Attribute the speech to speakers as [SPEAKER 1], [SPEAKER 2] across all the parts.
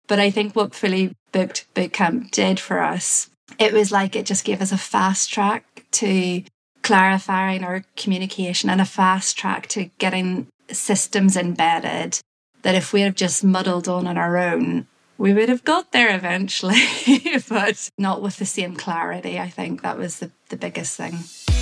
[SPEAKER 1] But I think what Fully Booked Bootcamp did for us, it was like it just gave us a fast track to clarifying our communication and a fast track to getting systems embedded that if we had just muddled on our own, we would have got there eventually, but not with the same clarity. I think that was the biggest thing.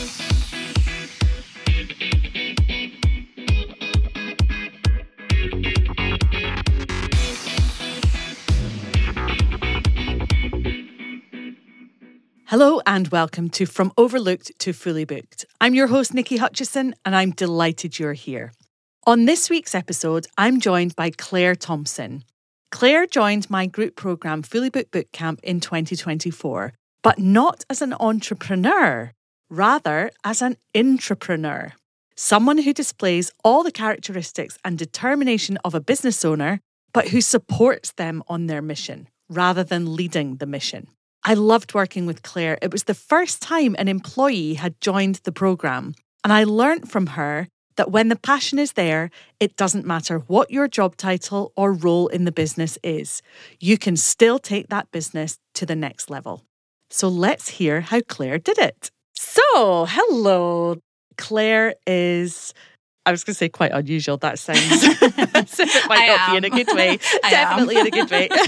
[SPEAKER 2] Hello and welcome to From Overlooked to Fully Booked. I'm your host, Nikki Hutchison, and I'm delighted you're here. On this week's episode, I'm joined by Claire Thompson. Claire joined my group programme Fully Booked Bootcamp in 2024, but not as an entrepreneur, rather as an intrapreneur. Someone who displays all the characteristics and determination of a business owner, but who supports them on their mission, rather than leading the mission. I loved working with Claire. It was the first time an employee had joined the programme, and I learnt from her that when the passion is there, it doesn't matter what your job title or role in the business is. You can still take that business to the next level. So let's hear how Claire did it. So, hello. Claire is, I was going to say quite unusual. That sounds, so it might not be in a good way. Definitely in a good way.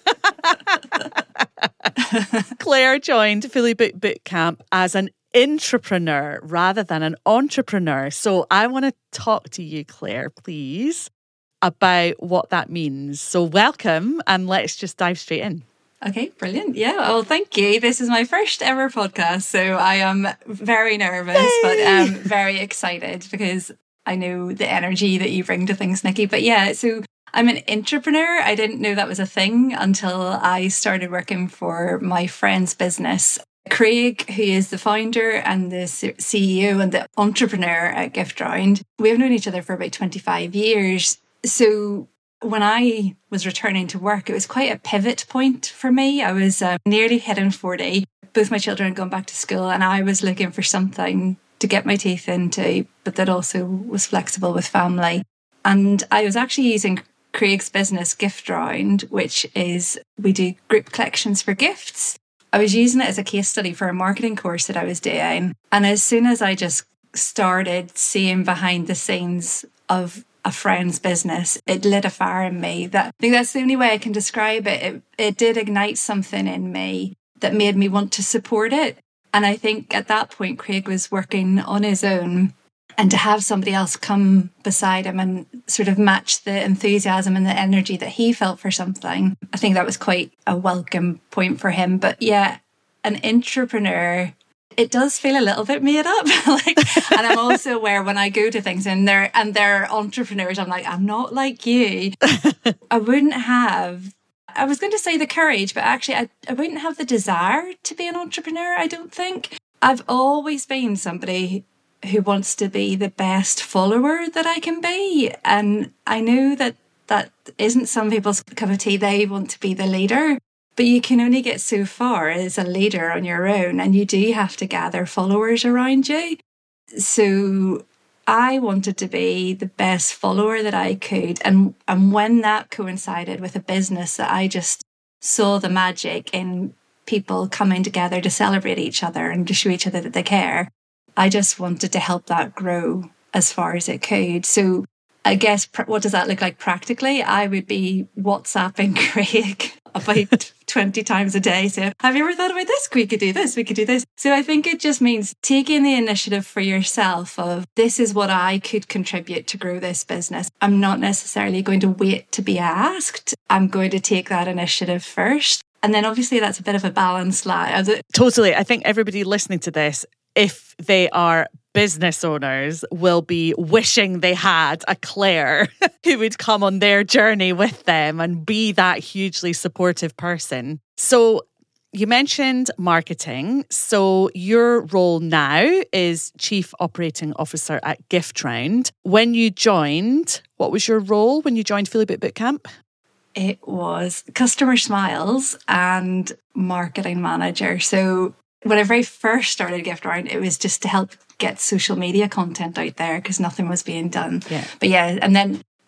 [SPEAKER 2] Claire joined Fully Booked Bootcamp as an intrapreneur rather than an entrepreneur. So I want to talk to you, Claire, please, about what that means. So welcome, and let's just dive straight in.
[SPEAKER 1] Okay, brilliant. Yeah, well, thank you. This is my first ever podcast, so I am very nervous, but very excited because I know the energy that you bring to things, Nikki. But yeah, so I'm an intrapreneur. I didn't know that was a thing until I started working for my friend's business. Craig, who is the founder and the CEO and the entrepreneur at GiftRound, we have known each other for about 25 years. So when I was returning to work, it was quite a pivot point for me. I was nearly hitting 40. Both my children had gone back to school, and I was looking for something to get my teeth into, but that also was flexible with family. And I was actually using Craig's business, GiftRound, which is, we do group collections for gifts. I was using it as a case study for a marketing course that I was doing. And as soon as I just started seeing behind the scenes of a friend's business, it lit a fire in me. I think that's the only way I can describe it. It did ignite something in me that made me want to support it. And I think at that point, Craig was working on his own. And to have somebody else come beside him and sort of match the enthusiasm and the energy that he felt for something, I think that was quite a welcome point for him. But yeah, an intrapreneur, it does feel a little bit made up. And I'm also aware when I go to things and they're entrepreneurs, I'm like, I'm not like you. I wouldn't have, I was going to say the courage, but actually I wouldn't have the desire to be an entrepreneur, I don't think. I've always been somebody who wants to be the best follower that I can be. And I know that isn't some people's cup of tea. They want to be the leader, but you can only get so far as a leader on your own, and you do have to gather followers around you. So I wanted to be the best follower that I could. And when that coincided with a business that I just saw the magic in people coming together to celebrate each other and to show each other that they care, I just wanted to help that grow as far as it could. So I guess, what does that look like practically? I would be WhatsApping Craig about 20 times a day. So, have you ever thought about this? We could do this. We could do this. So I think it just means taking the initiative for yourself of, this is what I could contribute to grow this business. I'm not necessarily going to wait to be asked. I'm going to take that initiative first. And then obviously that's a bit of a balanced line.
[SPEAKER 2] Totally. I think everybody listening to this, if they are business owners, will be wishing they had a Claire who would come on their journey with them and be that hugely supportive person. So you mentioned marketing. So your role now is Chief Operating Officer at GiftRound. When you joined, what was your role when you joined Fully Booked Bootcamp?
[SPEAKER 1] It was customer smiles and marketing manager. So whenever I first started GiftRound, it was just to help get social media content out there because nothing was being done.
[SPEAKER 2] Yeah.
[SPEAKER 1] But yeah, and then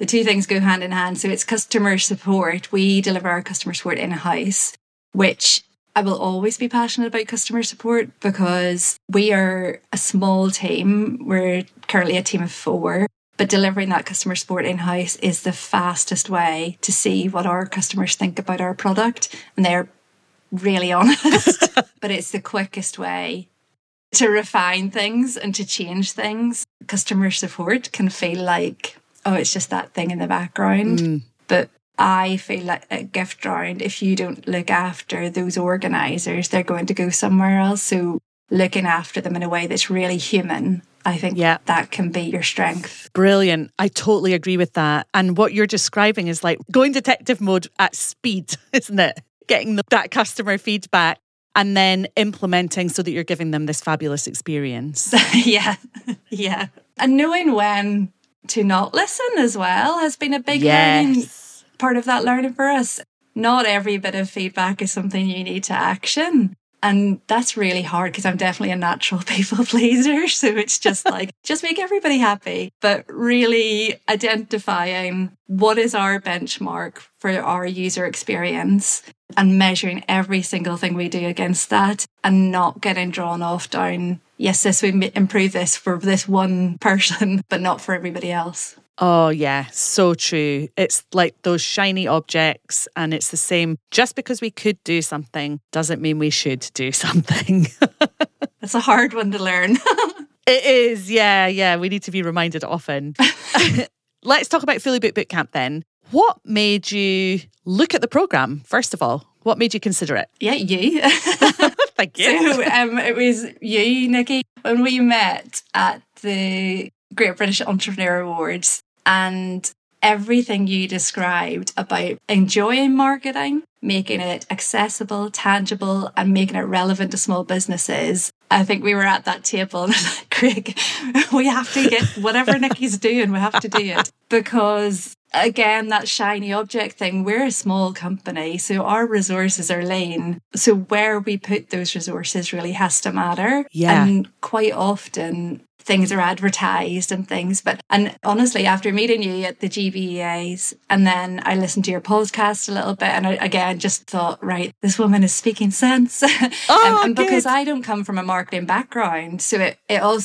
[SPEAKER 1] the two things go hand in hand. So it's customer support. We deliver our customer support in-house, which I will always be passionate about customer support because we are a small team. We're currently a team of 4, but delivering that customer support in-house is the fastest way to see what our customers think about our product. And they're really honest, but it's the quickest way to refine things and to change things. Customer support can feel like, oh, it's just that thing in the background. But I feel like at Gift Round, if you don't look after those organisers, they're going to go somewhere else. So looking after them in a way that's really human, I think that can be your strength.
[SPEAKER 2] Brilliant. I totally agree with that. And what you're describing is like going detective mode at speed, isn't it? Getting that customer feedback and then implementing so that you're giving them this fabulous experience.
[SPEAKER 1] Yeah. And knowing when to not listen as well has been a big learning, part of that learning for us. Not every bit of feedback is something you need to action. And that's really hard because I'm definitely a natural people pleaser. So it's just like, just make everybody happy. But really identifying what is our benchmark for our user experience and measuring every single thing we do against that and not getting drawn off down, yes, this would improve this for this one person, but not for everybody else.
[SPEAKER 2] Oh, yeah, so true. It's like those shiny objects, and it's the same. Just because we could do something doesn't mean we should do something.
[SPEAKER 1] It's a hard one to learn.
[SPEAKER 2] It is, yeah. We need to be reminded often. Let's talk about Fully Booked Bootcamp then. What made you look at the programme, first of all? What made you consider it?
[SPEAKER 1] Yeah, you.
[SPEAKER 2] Thank you.
[SPEAKER 1] So it was you, Nikki, when we met at the Great British Entrepreneur Awards, and everything you described about enjoying marketing, making it accessible, tangible, and making it relevant to small businesses. I think we were at that table and like, Craig, we have to get whatever Nikki's doing, we have to do it. Because again, that shiny object thing, we're a small company, so our resources are lean. So where we put those resources really has to matter.
[SPEAKER 2] Yeah.
[SPEAKER 1] And quite often things are advertised and things. And honestly, after meeting you at the GBEAs, and then I listened to your podcast a little bit, and I, again, just thought, right, this woman is speaking sense. And because I don't come from a marketing background, so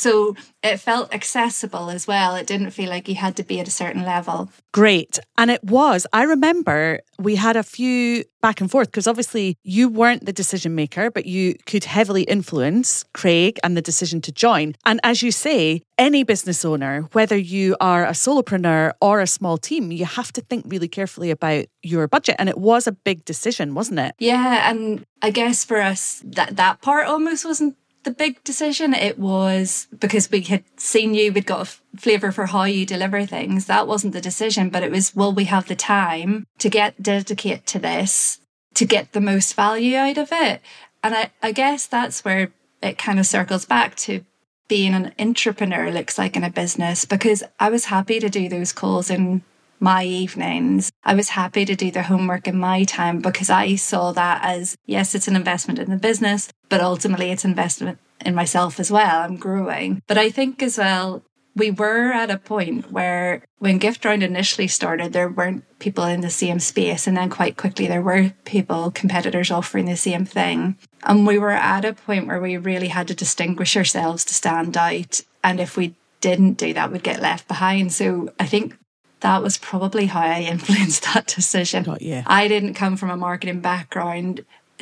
[SPEAKER 1] it felt accessible as well. It didn't feel like you had to be at a certain level.
[SPEAKER 2] Great. And it was. I remember we had a few back and forth because obviously you weren't the decision maker, but you could heavily influence Craig and the decision to join. And as you say, any business owner, whether you are a solopreneur or a small team, you have to think really carefully about your budget. And it was a big decision, wasn't it?
[SPEAKER 1] Yeah. And I guess for us, that part almost wasn't the big decision. It was because we had seen you, we'd got a flavour for how you deliver things. That wasn't the decision, but it was, will we have the time to dedicate to this, to get the most value out of it? And I guess that's where it kind of circles back to being an entrepreneur looks like in a business, because I was happy to do those calls in my evenings. I was happy to do the homework in my time because I saw that as, yes, it's an investment in the business, but ultimately it's investment in myself as well. I'm growing. But I think as well, we were at a point where when Gift Round initially started, there weren't people in the same space. And then quite quickly, there were competitors offering the same thing. And we were at a point where we really had to distinguish ourselves to stand out. And if we didn't do that, we'd get left behind. So I think that was probably how I influenced that decision.
[SPEAKER 2] Got you.
[SPEAKER 1] I didn't come from a marketing background,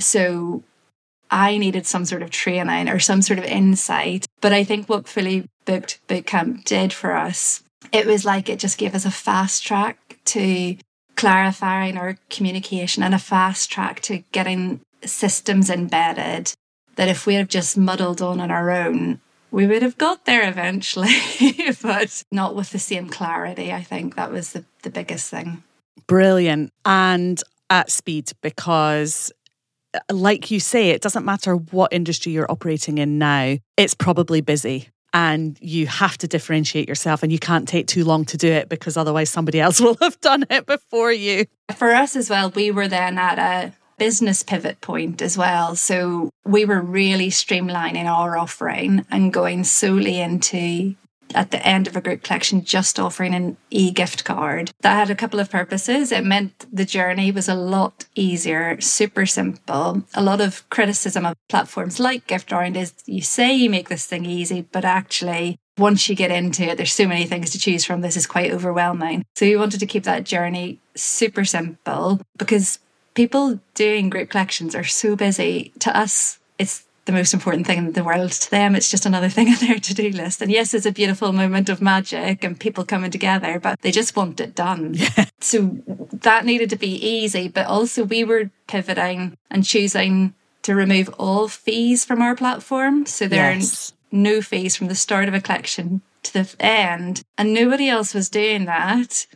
[SPEAKER 1] so I needed some sort of training or some sort of insight. But I think what Fully Booked Bootcamp did for us, it was like it just gave us a fast track to clarifying our communication and a fast track to getting systems embedded that if we had just muddled on our own, we would have got there eventually, but not with the same clarity. I think that was the biggest thing.
[SPEAKER 2] Brilliant. And at speed, because like you say, it doesn't matter what industry you're operating in now, it's probably busy and you have to differentiate yourself and you can't take too long to do it because otherwise somebody else will have done it before you.
[SPEAKER 1] For us as well, we were then at a business pivot point as well. So we were really streamlining our offering and going solely into at the end of a group collection just offering an e-gift card. That had a couple of purposes. It meant the journey was a lot easier, super simple. A lot of criticism of platforms like GiftRound is you say you make this thing easy, but actually once you get into it, there's so many things to choose from. This is quite overwhelming. So we wanted to keep that journey super simple because people doing group collections are so busy. To us, it's the most important thing in the world. To them, it's just another thing on their to-do list. And yes, it's a beautiful moment of magic and people coming together, but they just want it done. So that needed to be easy, but also we were pivoting and choosing to remove all fees from our platform. So there are no fees from the start of a collection to the end. And nobody else was doing that.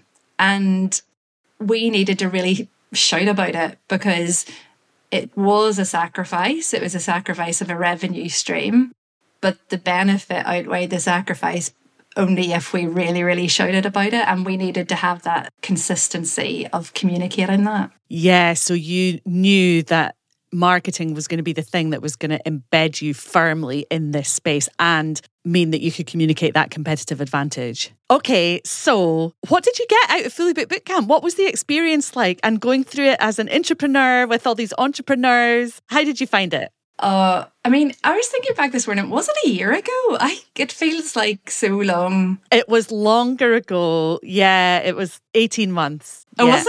[SPEAKER 1] And we needed to really shout about it because it was a sacrifice. It was a sacrifice of a revenue stream, but the benefit outweighed the sacrifice only if we really, really shouted about it. And we needed to have that consistency of communicating that.
[SPEAKER 2] Yeah, so you knew that marketing was going to be the thing that was going to embed you firmly in this space and mean that you could communicate that competitive advantage. Okay, so what did you get out of Fully Booked Bootcamp? What was the experience like? And going through it as an entrepreneur with all these entrepreneurs, how did you find it?
[SPEAKER 1] I was thinking back this morning, was it a year ago? It feels like so long.
[SPEAKER 2] It was longer ago. Yeah, it was 18 months.
[SPEAKER 1] Oh, was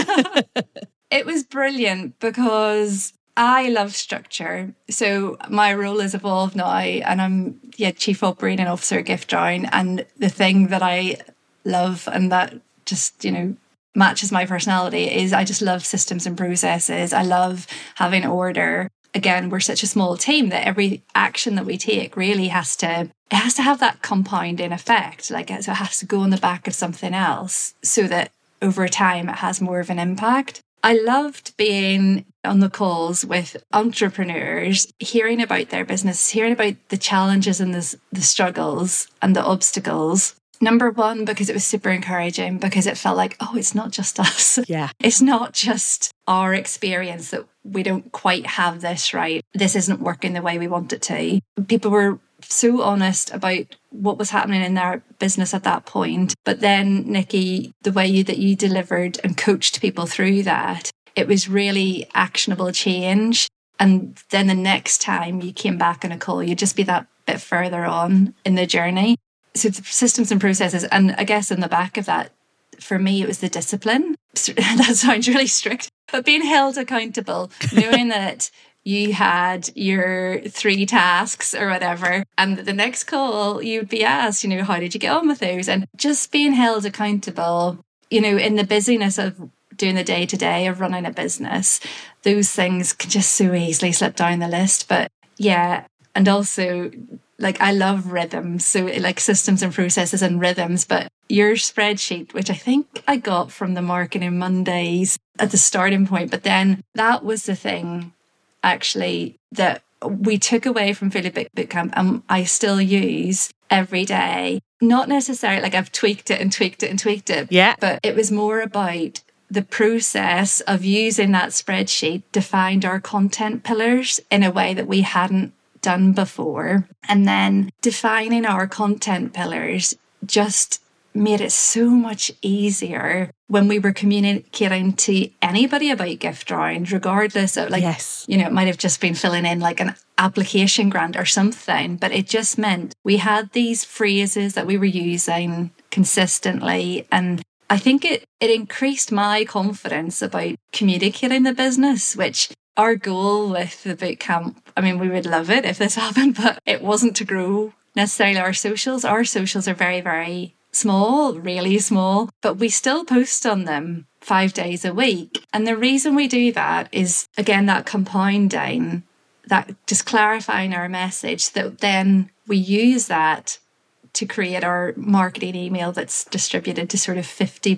[SPEAKER 1] it? It was brilliant because I love structure. So my role has evolved now and I'm Chief Operating Officer at GiftRound. And the thing that I love and that just, matches my personality is I just love systems and processes. I love having order. Again, we're such a small team that every action that we take really has to have that compounding effect. So it has to go on the back of something else so that over time it has more of an impact. I loved being on the calls with entrepreneurs, hearing about their business, hearing about the challenges and the struggles and the obstacles. Number one, because it was super encouraging, because it felt like, oh, it's not just us.
[SPEAKER 2] Yeah.
[SPEAKER 1] It's not just our experience that we don't quite have this right. This isn't working the way we want it to. People were so honest about what was happening in their business at that point. But then, Nikki, the way that you delivered and coached people through that, it was really actionable change. And then the next time you came back on a call, you'd just be that bit further on in the journey. So the systems and processes. And I guess in the back of that, for me, it was the discipline. That sounds really strict, but being held accountable, knowing that you had your 3 tasks or whatever, and the next call you'd be asked, how did you get on with those? And just being held accountable, in the busyness of doing the day-to-day of running a business, those things can just so easily slip down the list. But yeah, and also I love rhythms, so systems and processes and rhythms. But your spreadsheet, which I think I got from the Marketing Mondays at the starting point, but then that was the thing actually that we took away from Fully Booked Bootcamp and I still use every day. Not necessarily I've tweaked it and tweaked it and tweaked it.
[SPEAKER 2] Yeah.
[SPEAKER 1] But it was more about the process of using that spreadsheet to find our content pillars in a way that we hadn't done before. And then defining our content pillars just made it so much easier when we were communicating to anybody about GiftRound, regardless of
[SPEAKER 2] yes.
[SPEAKER 1] It might have just been filling in an application grant or something, but it just meant we had these phrases that we were using consistently. And I think it increased my confidence about communicating the business, which our goal with the bootcamp, we would love it if this happened, but it wasn't to grow necessarily our socials. Our socials are very, very small, really small, but we still post on them 5 days a week. And the reason we do that is, again, that compounding, that just clarifying our message, that then we use that to create our marketing email that's distributed to sort of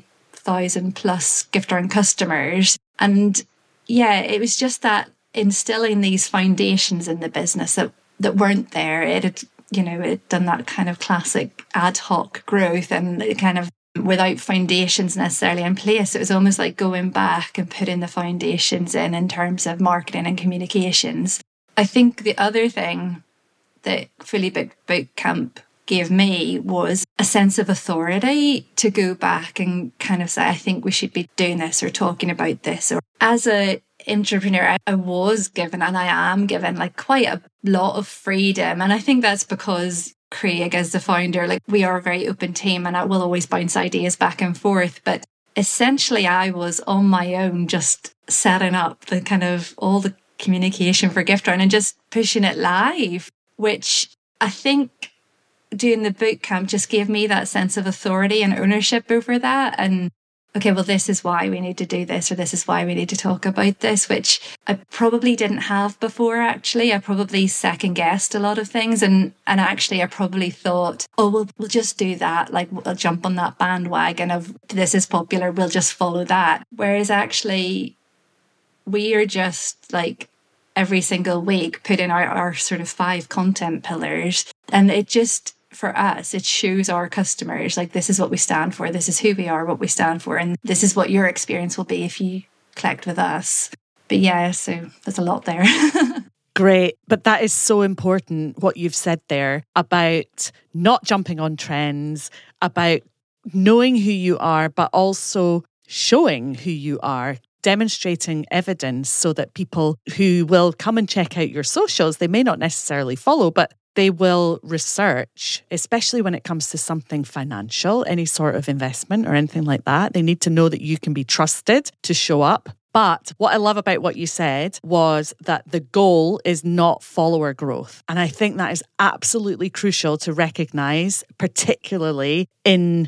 [SPEAKER 1] 50,000 plus GiftRound customers. And yeah, it was just that instilling these foundations in the business that weren't there. It had done that kind of classic ad hoc growth and kind of without foundations necessarily in place. It was almost like going back and putting the foundations in terms of marketing and communications. I think the other thing that Fully Booked Bootcamp gave me was a sense of authority to go back and kind of say, I think we should be doing this or talking about this. Or as a entrepreneur, I was given, and I am given, like quite a lot of freedom. And I think that's because Craig, as the founder, like we are a very open team, and I will always bounce ideas back and forth. But essentially I was on my own, just setting up the kind of all the communication for Gift Round and just pushing it live, which I think doing the boot camp just gave me that sense of authority and ownership over that. And okay, well, this is why we need to do this, or this is why we need to talk about this, which I probably didn't have before, actually. I probably second guessed a lot of things. And actually, I probably thought, oh, we'll just do that. Like, we'll jump on that bandwagon of this is popular, we'll just follow that. Whereas actually, we are just like every single week putting out our sort of 5 content pillars. And it just, for us, it shows our customers, like, this is what we stand for, this is who we are, what we stand for, and this is what your experience will be if you collect with us. But yeah, so there's a lot there.
[SPEAKER 2] Great. But that is so important, what you've said there about not jumping on trends, about knowing who you are, but also showing who you are, demonstrating evidence so that people who will come and check out your socials, they may not necessarily follow, but they will research, especially when it comes to something financial, any sort of investment or anything like that. They need to know that you can be trusted to show up. But what I love about what you said was that the goal is not follower growth. And I think that is absolutely crucial to recognize, particularly in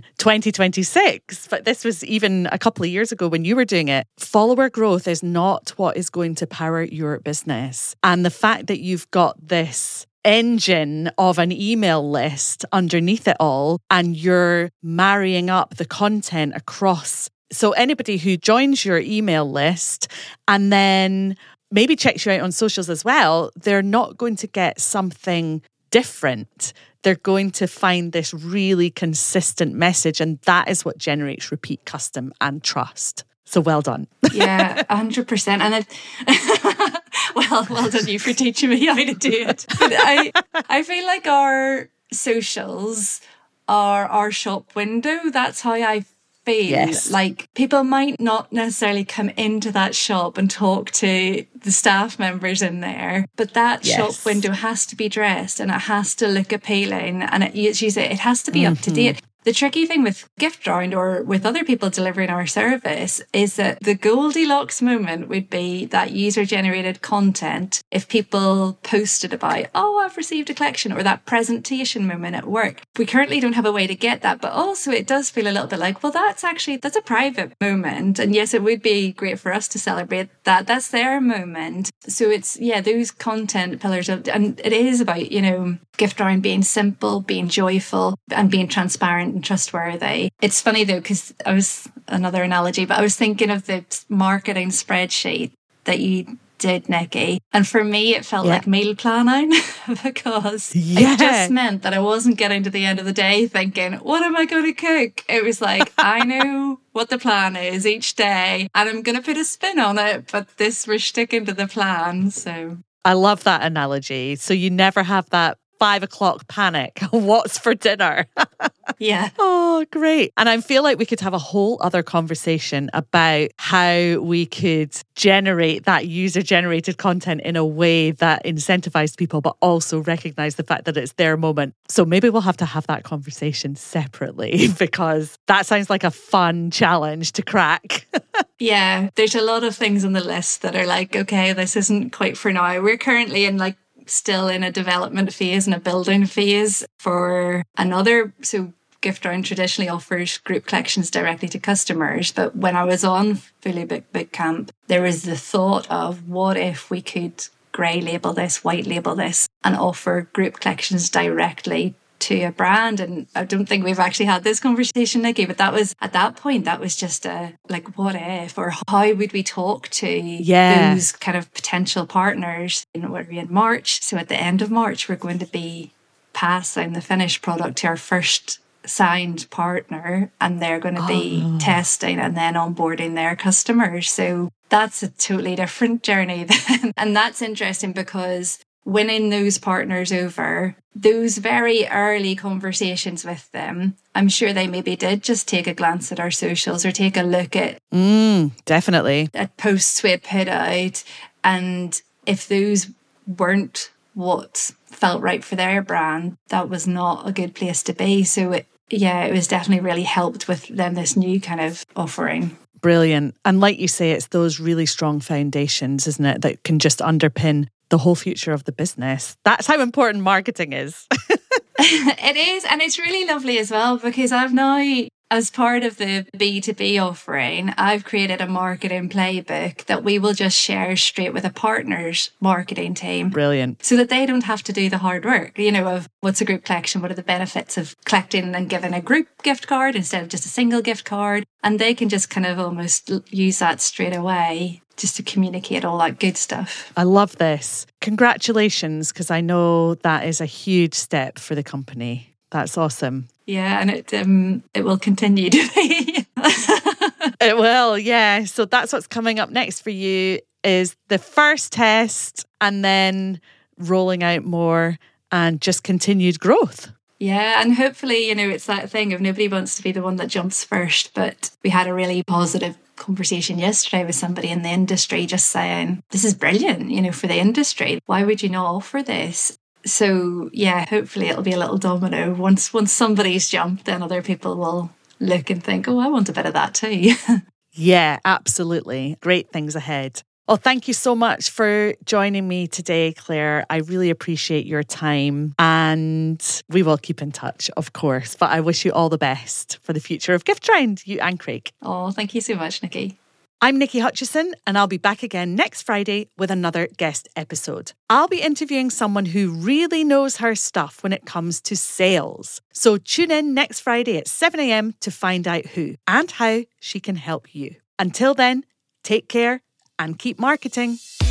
[SPEAKER 2] 2026. But this was even a couple of years ago when you were doing it. Follower growth is not what is going to power your business. And the fact that you've got this engine of an email list underneath it all, and you're marrying up the content across. So anybody who joins your email list and then maybe checks you out on socials as well, they're not going to get something different. They're going to find this really consistent message, and that is what generates repeat custom and trust. So well done.
[SPEAKER 1] Yeah, 100%. And well done you for teaching me how to do it. But I feel like our socials are our shop window. That's how I feel.
[SPEAKER 2] Yes.
[SPEAKER 1] Like, people might not necessarily come into that shop and talk to the staff members in there, but that shop window has to be dressed and it has to look appealing, and it has to be up to date. The tricky thing with Gift Round or with other people delivering our service is that the Goldilocks moment would be that user-generated content. If people posted about, oh, I've received a collection, or that presentation moment at work. We currently don't have a way to get that, but also it does feel a little bit like, well, that's a private moment. And yes, it would be great for us to celebrate that. That's their moment. So it's, those content pillars and it is about, Gift Round being simple, being joyful, and being transparent and trustworthy. It's funny though, because another analogy, but I was thinking of the marketing spreadsheet that you did, Nikki. And for me, it felt like meal planning because it just meant that I wasn't getting to the end of the day thinking, what am I going to cook? It was like, I know what the plan is each day and I'm going to put a spin on it, but we're sticking to the plan. So
[SPEAKER 2] I love that analogy. So you never have that 5 o'clock panic. What's for dinner?
[SPEAKER 1] Yeah.
[SPEAKER 2] Oh, great. And I feel like we could have a whole other conversation about how we could generate that user-generated content in a way that incentivizes people, but also recognize the fact that it's their moment. So maybe we'll have to have that conversation separately because that sounds like a fun challenge to crack.
[SPEAKER 1] Yeah, there's a lot of things on the list that are like, okay, this isn't quite for now. We're currently in still in a development phase and a building phase for another. So Gift Round traditionally offers group collections directly to customers. But when I was on Fully Booked Bootcamp, there was the thought of what if we could grey label this, white label this, and offer group collections directly to a brand. And I don't think we've actually had this conversation, Nikki, but that was, at that point, that was just what if, or how would we talk to those kind of potential partners? We're in March. So at the end of March, we're going to be passing the finished product to our first signed partner, and they're going to be testing and then onboarding their customers. So that's a totally different journey then. And that's interesting because winning those partners over, those very early conversations with them, I'm sure they maybe did just take a glance at our socials or take a look at
[SPEAKER 2] definitely
[SPEAKER 1] at posts we had put out. And if those weren't what felt right for their brand, that was not a good place to be. So it was definitely really helped with then this new kind of offering.
[SPEAKER 2] Brilliant. And like you say, it's those really strong foundations, isn't it, that can just underpin the whole future of the business. That's how important marketing is.
[SPEAKER 1] It is. And it's really lovely as well, because I've now, as part of the B2B offering, I've created a marketing playbook that we will just share straight with a partner's marketing team.
[SPEAKER 2] Brilliant.
[SPEAKER 1] So that they don't have to do the hard work, of what's a group collection, what are the benefits of collecting and giving a group gift card instead of just a single gift card. And they can just kind of almost use that straight away just to communicate all that good stuff.
[SPEAKER 2] I love this. Congratulations, because I know that is a huge step for the company. That's awesome.
[SPEAKER 1] Yeah, and it will continue to be.
[SPEAKER 2] It will, yeah. So that's what's coming up next for you, is the first test and then rolling out more and just continued growth.
[SPEAKER 1] Yeah, and hopefully, it's that thing of nobody wants to be the one that jumps first, but we had a really positive conversation yesterday with somebody in the industry just saying, this is brilliant, for the industry. Why would you not offer this? So yeah, hopefully it'll be a little domino. Once somebody's jumped, then other people will look and think, oh, I want a bit of that too.
[SPEAKER 2] Yeah, absolutely. Great things ahead. Well, thank you so much for joining me today, Claire. I really appreciate your time, and we will keep in touch, of course. But I wish you all the best for the future of GiftTrend, you and Craig.
[SPEAKER 1] Oh, thank you so much, Nikki.
[SPEAKER 2] I'm Nikki Hutchison, and I'll be back again next Friday with another guest episode. I'll be interviewing someone who really knows her stuff when it comes to sales. So tune in next Friday at 7 a.m. to find out who and how she can help you. Until then, take care and keep marketing.